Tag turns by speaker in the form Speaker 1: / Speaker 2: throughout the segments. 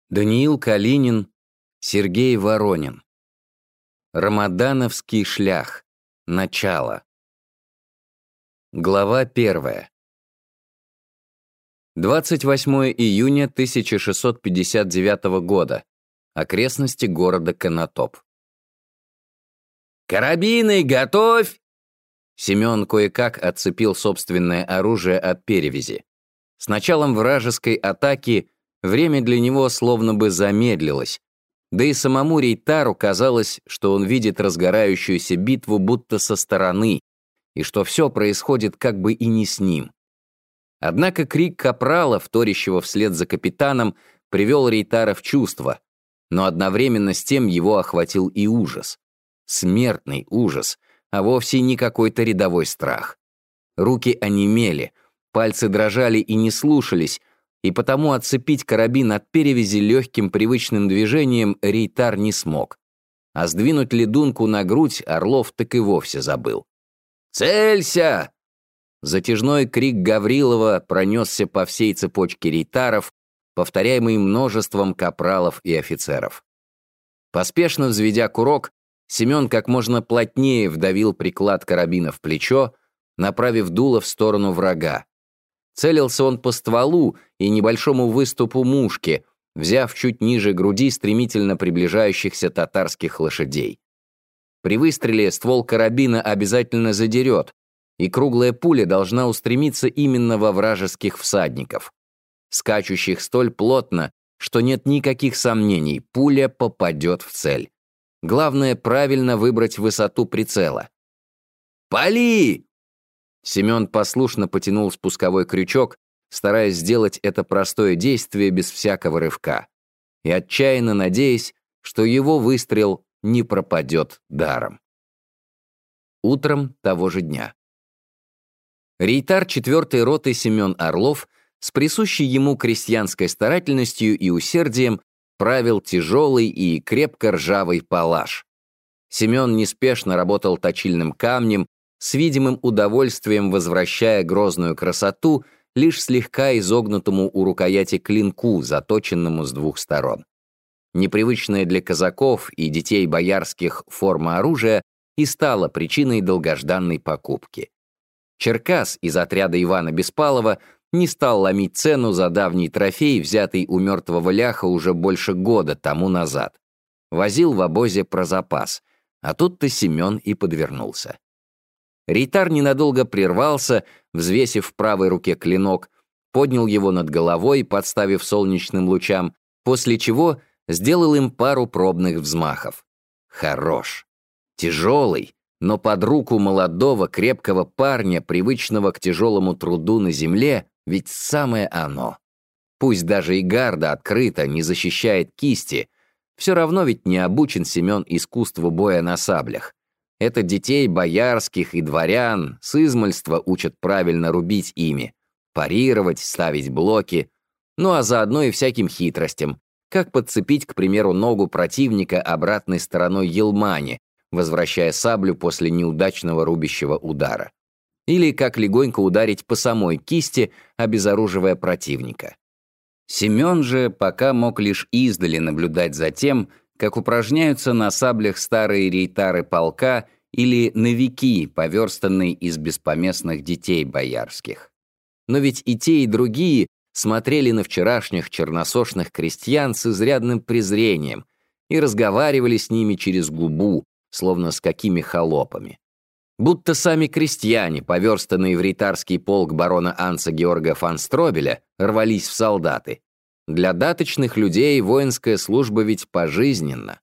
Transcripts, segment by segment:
Speaker 1: Даниил Калинин, Сергей Воронин. Рамадановский шлях. Начало. Глава 1. 28 июня 1659 года. Окрестности города Конотоп. «Карабины готовь!» Семен кое-как отцепил собственное оружие от перевязи. С началом вражеской атаки время для него словно бы замедлилось, да и самому Рейтару казалось, что он видит разгорающуюся битву будто со стороны, и что все происходит как бы и не с ним. Однако крик капрала, вторящего вслед за капитаном, привел Рейтара в чувство, но одновременно с тем его охватил и ужас. Смертный ужас, а вовсе не какой-то рядовой страх. Руки онемели, пальцы дрожали и не слушались, и потому отцепить карабин от перевязи легким привычным движением Рейтар не смог. А сдвинуть ледунку на грудь Орлов так и вовсе забыл. «Целься!» Затяжной крик Гаврилова пронесся по всей цепочке рейтаров, повторяемый множеством капралов и офицеров. Поспешно взведя курок, Семен как можно плотнее вдавил приклад карабина в плечо, направив дуло в сторону врага. Целился он по стволу и небольшому выступу мушки, взяв чуть ниже груди стремительно приближающихся татарских лошадей. При выстреле ствол карабина обязательно задерет, и круглая пуля должна устремиться именно во вражеских всадников, скачущих столь плотно, что нет никаких сомнений, пуля попадет в цель. Главное правильно выбрать высоту прицела. «Пали!» Семен послушно потянул спусковой крючок, стараясь сделать это простое действие без всякого рывка, и отчаянно надеясь, что его выстрел не пропадет даром. Утром того же дня. Рейтар 4-й роты Семен Орлов с присущей ему крестьянской старательностью и усердием правил тяжелый и крепко ржавый палаш. Семен неспешно работал точильным камнем, с видимым удовольствием возвращая грозную красоту лишь слегка изогнутому у рукояти клинку, заточенному с двух сторон. Непривычная для казаков и детей боярских форма оружия и стала причиной долгожданной покупки. Черкас из отряда Ивана Беспалова не стал ломить цену за давний трофей, взятый у мертвого ляха уже больше года тому назад. Возил в обозе про запас, а тут-то Семен и подвернулся. Рейтар ненадолго прервался, взвесив в правой руке клинок, поднял его над головой, подставив солнечным лучам, после чего сделал им пару пробных взмахов. Хорош. Тяжелый, но под руку молодого крепкого парня, привычного к тяжелому труду на земле, ведь самое оно. Пусть даже и гарда открыто не защищает кисти, все равно ведь не обучен Семен искусству боя на саблях. Это детей боярских и дворян с измальства учат правильно рубить ими, парировать, ставить блоки, ну а заодно и всяким хитростям, как подцепить, к примеру, ногу противника обратной стороной елмани, возвращая саблю после неудачного рубящего удара. Или как легонько ударить по самой кисти, обезоруживая противника. Семен же пока мог лишь издали наблюдать за тем, как упражняются на саблях старые рейтары полка или новики, поверстанные из беспоместных детей боярских. Но ведь и те, и другие смотрели на вчерашних черносошных крестьян с изрядным презрением и разговаривали с ними через губу, словно с какими холопами. Будто сами крестьяне, поверстанные в рейтарский полк барона Анца Георга фон Стробеля, рвались в солдаты. Для даточных людей воинская служба ведь пожизненна.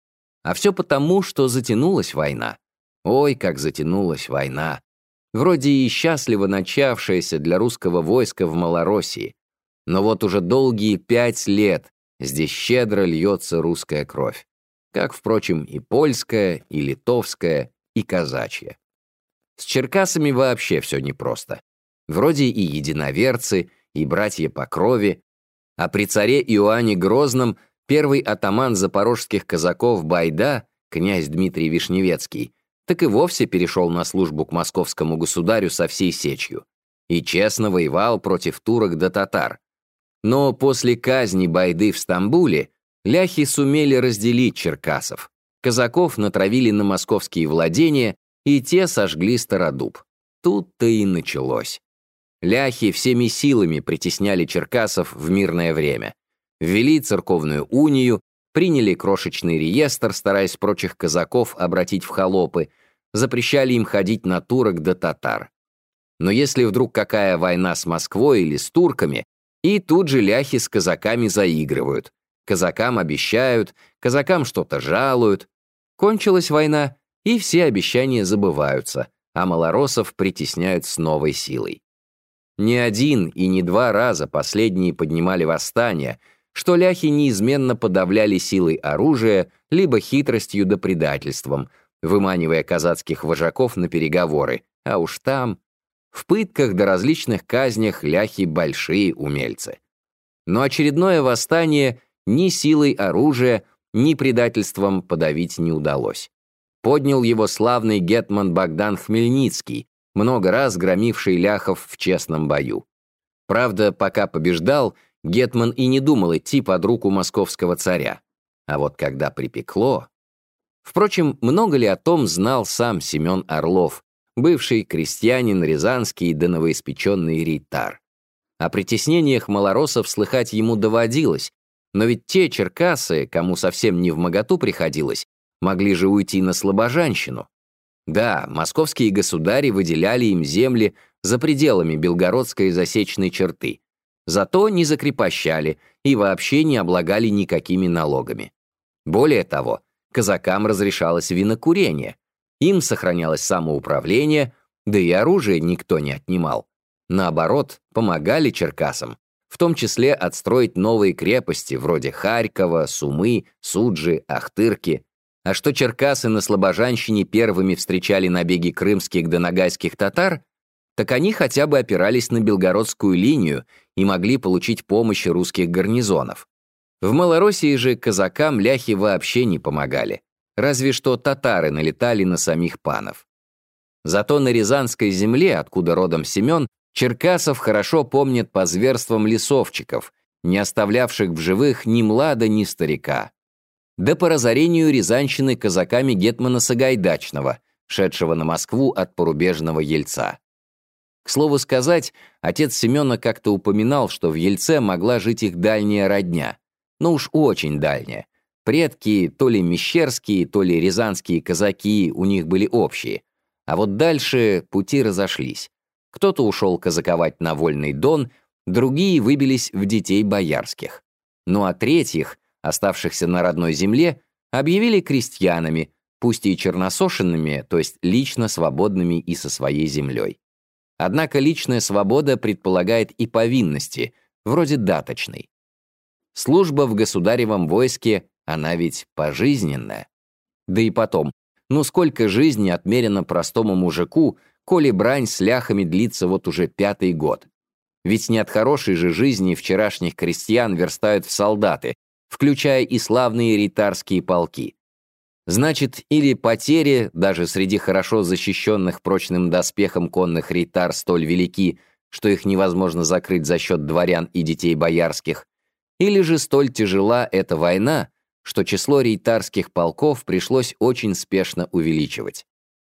Speaker 1: А все потому, что затянулась война. Ой, как затянулась война. Вроде и счастливо начавшаяся для русского войска в Малороссии. Но вот уже долгие 5 лет здесь щедро льется русская кровь. Как, впрочем, и польская, и литовская, и казачья. С черкасами вообще все непросто. Вроде и единоверцы, и братья по крови, а при царе Иоанне Грозном первый атаман запорожских казаков Байда, князь Дмитрий Вишневецкий, так и вовсе перешел на службу к московскому государю со всей сечью и честно воевал против турок да татар. Но после казни Байды в Стамбуле ляхи сумели разделить черкасов. Казаков натравили на московские владения, и те сожгли Стародуб. Тут-то и началось. Ляхи всеми силами притесняли черкасов в мирное время. Ввели церковную унию, приняли крошечный реестр, стараясь прочих казаков обратить в холопы, запрещали им ходить на турок да татар. Но если вдруг какая война с Москвой или с турками, и тут же ляхи с казаками заигрывают. Казакам обещают, казакам что-то жалуют. Кончилась война, и все обещания забываются, а малороссов притесняют с новой силой. Не один и не два раза последние поднимали восстания, что ляхи неизменно подавляли силой оружия либо хитростью да предательством, выманивая казацких вожаков на переговоры, а уж там... В пытках да различных казнях ляхи большие умельцы. Но очередное восстание ни силой оружия, ни предательством подавить не удалось. Поднял его славный гетман Богдан Хмельницкий, много раз громивший ляхов в честном бою. Правда, пока побеждал, гетман и не думал идти под руку московского царя. А вот когда припекло... Впрочем, много ли о том знал сам Семен Орлов, бывший крестьянин рязанский да новоиспеченный рейтар. О притеснениях малороссов слыхать ему доводилось, но ведь те черкасы, кому совсем не вмоготу приходилось, могли же уйти на слобожанщину. Да, московские государи выделяли им земли за пределами белгородской засечной черты, зато не закрепощали и вообще не облагали никакими налогами. Более того, казакам разрешалось винокурение, им сохранялось самоуправление, да и оружие никто не отнимал. Наоборот, помогали черкасам, в том числе отстроить новые крепости вроде Харькова, Сумы, Суджи, Ахтырки. А что черкасы на Слобожанщине первыми встречали набеги крымских да ногайских татар, так они хотя бы опирались на Белгородскую линию и могли получить помощь русских гарнизонов. В Малороссии же казакам ляхи вообще не помогали. Разве что татары налетали на самих панов. Зато на Рязанской земле, откуда родом Семен, черкасов хорошо помнят по зверствам лесовчиков, не оставлявших в живых ни млада, ни старика. Да по разорению Рязанщины казаками гетмана Сагайдачного, шедшего на Москву от порубежного Ельца. К слову сказать, отец Семена как-то упоминал, что в Ельце могла жить их дальняя родня, но уж очень дальняя. Предки, то ли мещерские, то ли рязанские казаки у них были общие. А вот дальше пути разошлись. Кто-то ушел казаковать на Вольный Дон, другие выбились в детей боярских. Ну а третьих, оставшихся на родной земле, объявили крестьянами, пусть и черносошенными, то есть лично свободными и со своей землей. Однако личная свобода предполагает и повинности, вроде даточной. Служба в государевом войске, она ведь пожизненная. Да и потом, ну сколько жизни отмерено простому мужику, коли брань с ляхами длится вот уже 5-й год. Ведь не от хорошей же жизни вчерашних крестьян верстают в солдаты, включая и славные рейтарские полки. Значит, или потери, даже среди хорошо защищенных прочным доспехом конных рейтар столь велики, что их невозможно закрыть за счет дворян и детей боярских, или же столь тяжела эта война, что число рейтарских полков пришлось очень спешно увеличивать.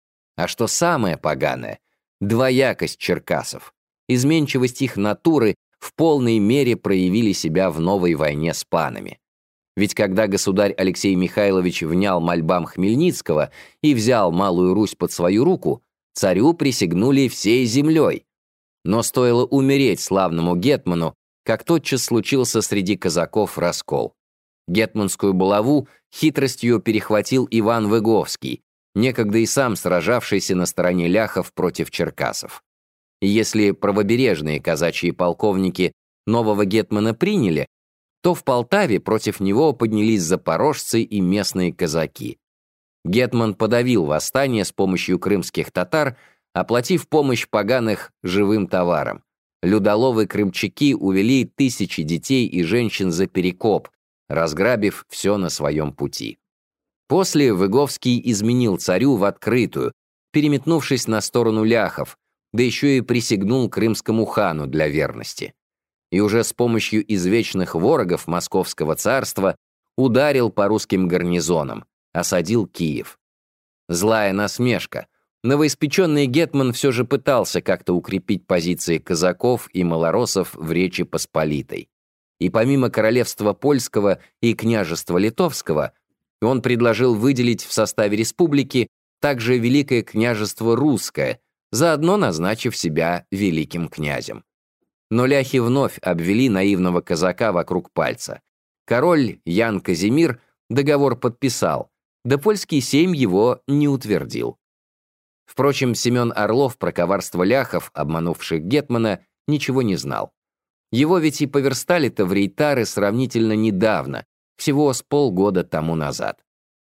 Speaker 1: А что самое поганое — двоякость черкасов, изменчивость их натуры в полной мере проявили себя в новой войне с панами. Ведь когда государь Алексей Михайлович внял мольбам Хмельницкого и взял Малую Русь под свою руку, царю присягнули всей землей. Но стоило умереть славному гетману, как тотчас случился среди казаков раскол. Гетманскую булаву хитростью перехватил Иван Выговский, некогда и сам сражавшийся на стороне ляхов против черкасов. И если правобережные казачьи полковники нового гетмана приняли, то в Полтаве против него поднялись запорожцы и местные казаки. Гетман подавил восстание с помощью крымских татар, оплатив помощь поганых живым товаром. Людоловы-крымчаки увели тысячи детей и женщин за Перекоп, разграбив все на своем пути. После Выговский изменил царю в открытую, переметнувшись на сторону ляхов, да еще и присягнул крымскому хану для верности. и уже с помощью извечных ворогов Московского царства ударил по русским гарнизонам, осадил Киев. Злая насмешка. Новоиспеченный гетман все же пытался как-то укрепить позиции казаков и малороссов в Речи Посполитой. И помимо королевства польского и княжества литовского, он предложил выделить в составе республики также Великое княжество русское, заодно назначив себя великим князем. Но ляхи вновь обвели наивного казака вокруг пальца. Король Ян Казимир договор подписал, да польский сейм его не утвердил. Впрочем, Семен Орлов про коварство ляхов, обманувших гетмана, ничего не знал. Его ведь и поверстали-то в рейтары сравнительно недавно, всего с полгода тому назад.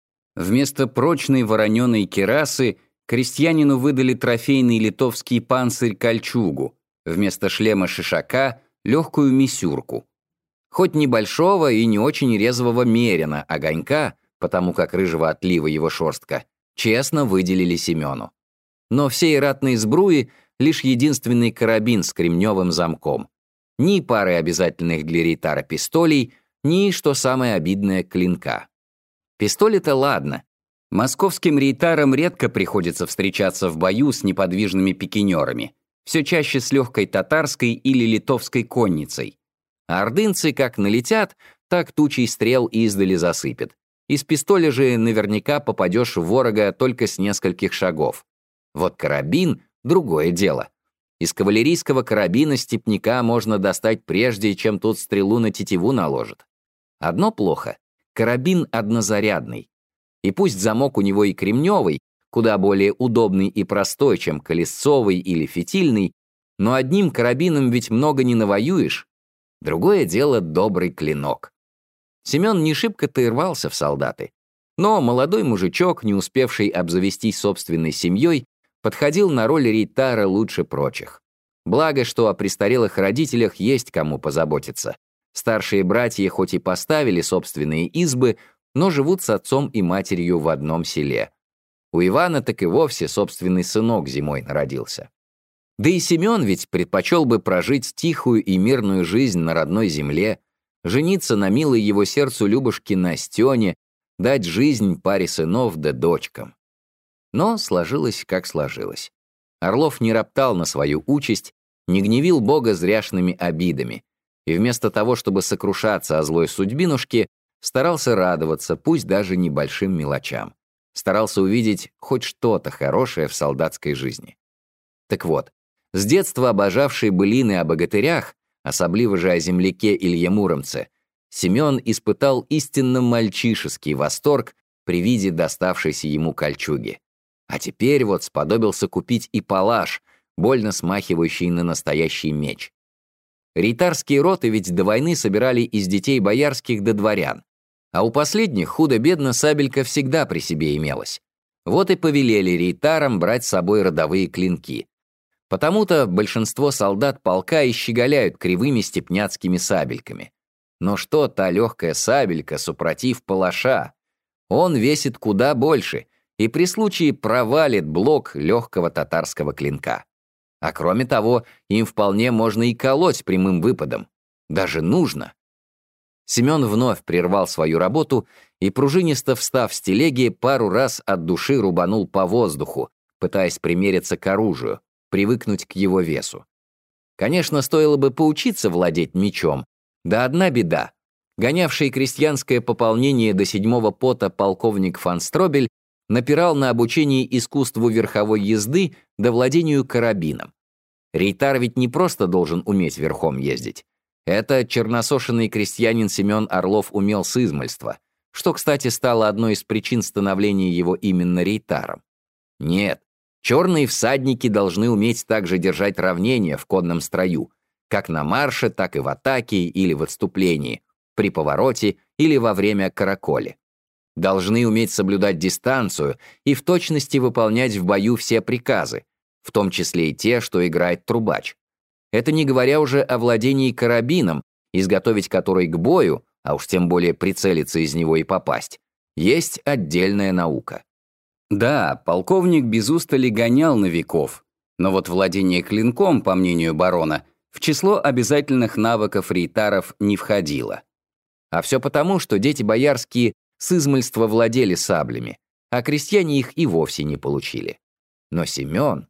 Speaker 1: Вместо прочной вороненой кирасы крестьянину выдали трофейный литовский панцирь-кольчугу, вместо шлема шишака — легкую мисюрку. Хоть небольшого и не очень резвого мерина, огонька, потому как рыжего отлива его шерстка, честно выделили Семену. Но всей ратной сбруи лишь единственный карабин с кремневым замком. Ни пары обязательных для рейтара пистолей, ни, что самое обидное, клинка. Пистоли-то ладно. Московским рейтарам редко приходится встречаться в бою с неподвижными пикинерами, все чаще с легкой татарской или литовской конницей. А ордынцы как налетят, так тучей стрел издали засыпят. Из пистоля же наверняка попадешь в ворога только с нескольких шагов. Вот карабин — другое дело. Из кавалерийского карабина степняка можно достать прежде, чем тот стрелу на тетиву наложит. Одно плохо — карабин однозарядный. И пусть замок у него и кремневый, куда более удобный и простой, чем колесцовый или фитильный, но одним карабином ведь много не навоюешь. Другое дело — добрый клинок. Семен не шибко-то и рвался в солдаты. Но молодой мужичок, не успевший обзавестись собственной семьей, подходил на роль рейтара лучше прочих. Благо, что о престарелых родителях есть кому позаботиться. Старшие братья хоть и поставили собственные избы, но живут с отцом и матерью в одном селе. У Ивана так и вовсе собственный сынок зимой народился. Да и Семен ведь предпочел бы прожить тихую и мирную жизнь на родной земле, жениться на милой его сердцу Любушке Настене, дать жизнь паре сынов да дочкам. Но сложилось, как сложилось. Орлов не роптал на свою участь, не гневил Бога зряшными обидами, и вместо того, чтобы сокрушаться о злой судьбинушке, старался радоваться, пусть даже небольшим мелочам. Старался увидеть хоть что-то хорошее в солдатской жизни. Так вот, с детства обожавший былины о богатырях, особливо же о земляке Илье Муромце, Семен испытал истинно мальчишеский восторг при виде доставшейся ему кольчуги. А теперь вот сподобился купить и палаш, больно смахивающий на настоящий меч. Рейтарские роты ведь до войны собирали из детей боярских до дворян, а у последних худо-бедно сабелька всегда при себе имелась. Вот и повелели рейтарам брать с собой родовые клинки. Потому-то большинство солдат полка и щеголяют кривыми степняцкими сабельками. Но что та легкая сабелька, супротив палаша? Он весит куда больше и при случае провалит блок легкого татарского клинка. А кроме того, им вполне можно и колоть прямым выпадом. Даже нужно. Семен вновь прервал свою работу и, пружинисто встав с телеги, пару раз от души рубанул по воздуху, пытаясь примериться к оружию, привыкнуть к его весу. Конечно, стоило бы поучиться владеть мечом, да одна беда. Гонявший крестьянское пополнение до 7-го пота полковник фон Стробель напирал на обучение искусству верховой езды да владению карабином. Рейтар ведь не просто должен уметь верхом ездить. Это черносошенный крестьянин Семен Орлов умел с измальства, что, кстати, стало одной из причин становления его именно рейтаром. Нет, черные всадники должны уметь также держать равнение в конном строю, как на марше, так и в атаке или в отступлении, при повороте или во время караколи. Должны уметь соблюдать дистанцию и в точности выполнять в бою все приказы, в том числе и те, что играет трубач. Это не говоря уже о владении карабином, изготовить который к бою, а уж тем более прицелиться из него и попасть, есть отдельная наука. Да, полковник без устали гонял новиков, но вот владение клинком, по мнению барона, в число обязательных навыков рейтаров не входило. А все потому, что дети боярские с измальства владели саблями, а крестьяне их и вовсе не получили. Но Семен...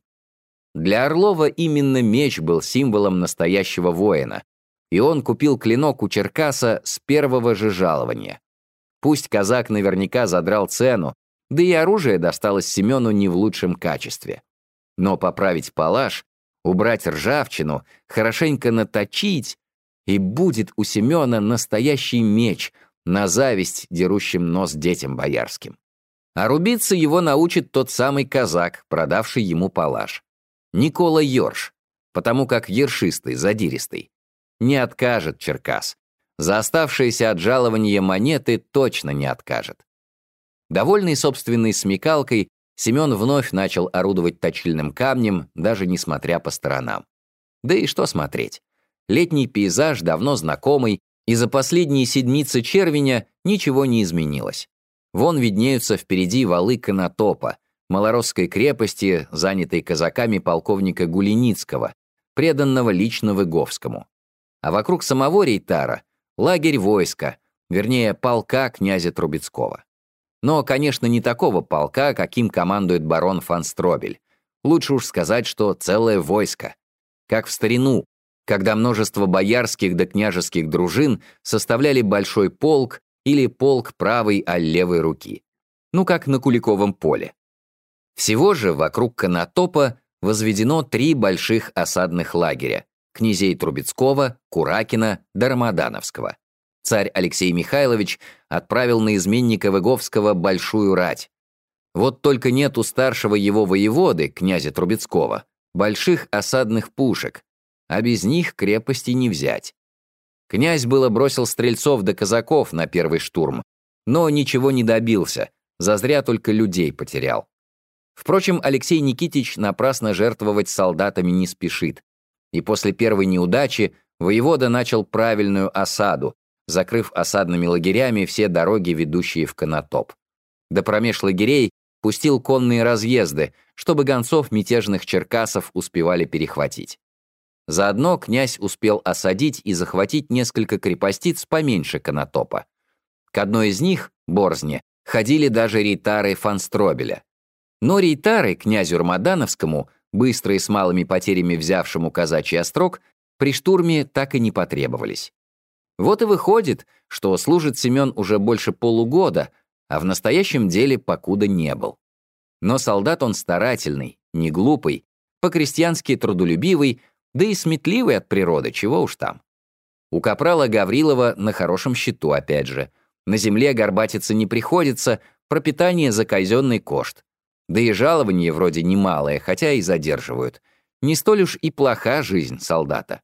Speaker 1: Для Орлова именно меч был символом настоящего воина, и он купил клинок у Черкаса с первого же жалования. Пусть казак наверняка задрал цену, да и оружие досталось Семену не в лучшем качестве. Но поправить палаш, убрать ржавчину, хорошенько наточить, и будет у Семена настоящий меч, на зависть дерущим нос детям боярским. А рубиться его научит тот самый казак, продавший ему палаш. Никола Йорш, потому как ершистый, задиристый. Не откажет Черкас. За оставшиеся от жалования монеты точно не откажет. Довольный собственной смекалкой, Семен вновь начал орудовать точильным камнем, даже несмотря по сторонам. Да и что смотреть? Летний пейзаж давно знакомый, и за последние седмицы червеня ничего не изменилось. Вон виднеются впереди валы Конотопа, малоросской крепости, занятой казаками полковника Гулиницкого, преданного лично Выговскому. А вокруг самого рейтара — лагерь войска, вернее, полка князя Трубецкого. Но, конечно, не такого полка, каким командует барон фон Стробель. Лучше уж сказать, что целое войско. Как в старину, когда множество боярских да княжеских дружин составляли большой полк или полк правой а левой руки. Ну, как на Куликовом поле. Всего же вокруг Конотопа возведено 3 больших осадных лагеря — князей Трубецкого, Куракина да Рамадановского. Царь Алексей Михайлович отправил на изменника Выговского большую рать. Вот только нет у старшего его воеводы, князя Трубецкого, больших осадных пушек, а без них крепости не взять. Князь было бросил стрельцов да казаков на первый штурм, но ничего не добился, зазря только людей потерял. Впрочем, Алексей Никитич напрасно жертвовать солдатами не спешит, и после первой неудачи воевода начал правильную осаду, закрыв осадными лагерями все дороги, ведущие в Конотоп. Да промеж лагерей пустил конные разъезды, чтобы гонцов мятежных черкасов успевали перехватить. Заодно князь успел осадить и захватить несколько крепостиц поменьше Конотопа. К одной из них, Борзне, ходили даже рейтары фон Стробеля. Но рейтары князю Рамадановскому, быстро и с малыми потерями взявшему казачий острог, при штурме так и не потребовались. Вот и выходит, что служит Семен уже больше полугода, а в настоящем деле покуда не был. Но солдат он старательный, не глупый, по-крестьянски трудолюбивый, да и сметливый от природы, чего уж там. У капрала Гаврилова на хорошем счету, опять же. На земле горбатиться не приходится, пропитание за казенный кошт. Да и жалование вроде немалое, хотя и задерживают. Не столь уж и плоха жизнь солдата.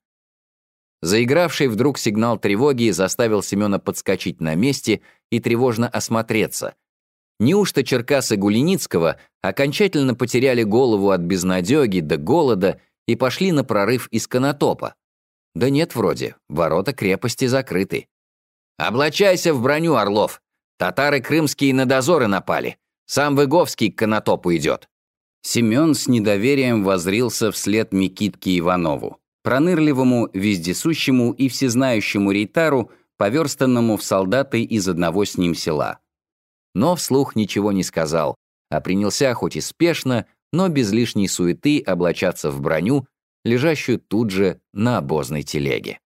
Speaker 1: Заигравший вдруг сигнал тревоги заставил Семена подскочить на месте и тревожно осмотреться. Неужто черкасы Гулиницкого окончательно потеряли голову от безнадеги до голода и пошли на прорыв из Конотопа? Да нет, вроде, ворота крепости закрыты. «Облачайся в броню, Орлов! Татары крымские на дозоры напали. Сам Выговский к Конотопу идет». Семен с недоверием воззрился вслед Микитке Иванову, пронырливому, вездесущему и всезнающему рейтару, поверстанному в солдаты из одного с ним села. Но вслух ничего не сказал, а принялся хоть и спешно, но без лишней суеты облачаться в броню, лежащую тут же на обозной телеге.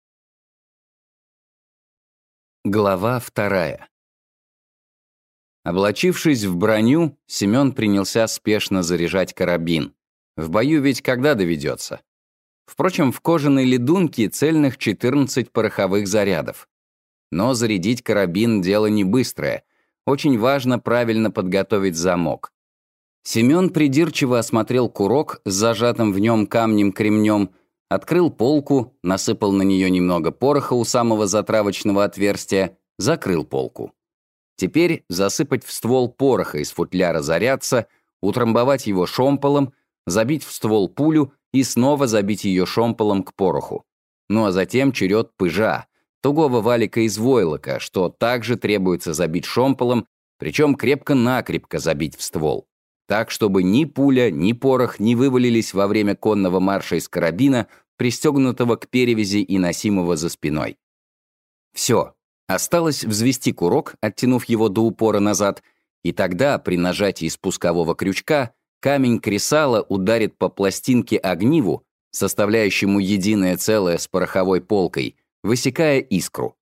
Speaker 1: Глава 2. Облачившись в броню, Семен принялся спешно заряжать карабин. В бою ведь когда доведется? Впрочем, в кожаной ледунке цельных 14 пороховых зарядов. Но зарядить карабин — дело не быстрое. Очень важно правильно подготовить замок. Семен придирчиво осмотрел курок с зажатым в нем камнем-кремнем, открыл полку, насыпал на нее немного пороха у самого затравочного отверстия, закрыл полку. Теперь засыпать в ствол пороха из футляра зарядца, утрамбовать его шомполом, забить в ствол пулю и снова забить ее шомполом к пороху. Ну а затем черед пыжа, тугого валика из войлока, что также требуется забить шомполом, причем крепко-накрепко забить в ствол. Так, чтобы ни пуля, ни порох не вывалились во время конного марша из карабина пристегнутого к перевязи и носимого за спиной. Все. Осталось взвести курок, оттянув его до упора назад, и тогда, при нажатии спускового крючка, камень кресала ударит по пластинке огниву, составляющему единое целое с пороховой полкой, высекая искру.